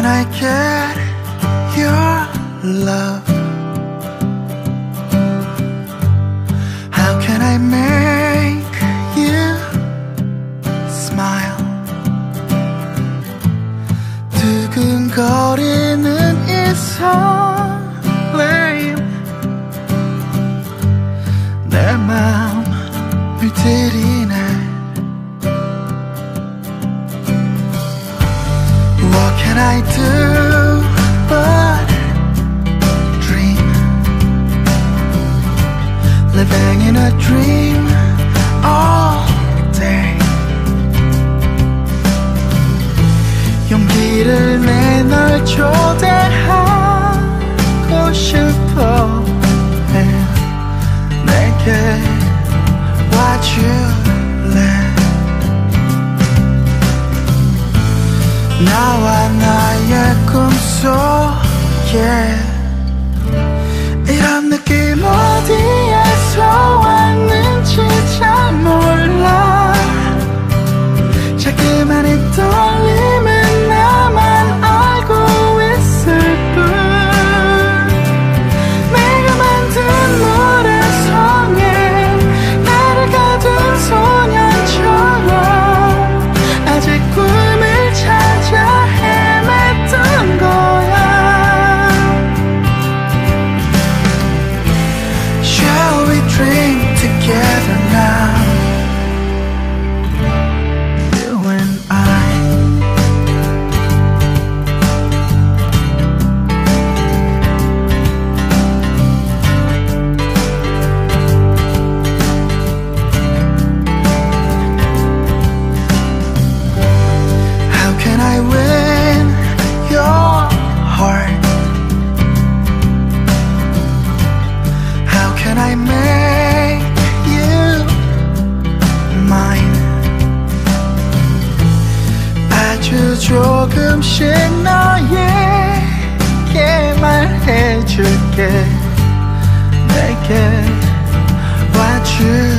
can I get your love? How can I make you smile? 두근거리는 이 설레임 내 마음을 들이네. What can I do but dream? Living in a dream all day. 용기를 내 널 초대하고 싶어. 내게 와줄래? 나와 나의 꿈속에 이런 느낌 어디에서 왔는지 잘 몰라. 자꾸만 이 떨림은 나만 알고 있을 뿐. 내가 만든 노래성에 나를 가둔 소년처럼 아직 꿈을 찾아 헤맸던 거야. Shall we dream together now? You and I. How can I win your heart? How can I make you mine? 아주 조금씩 너에게 말해줄게. 내게 와줄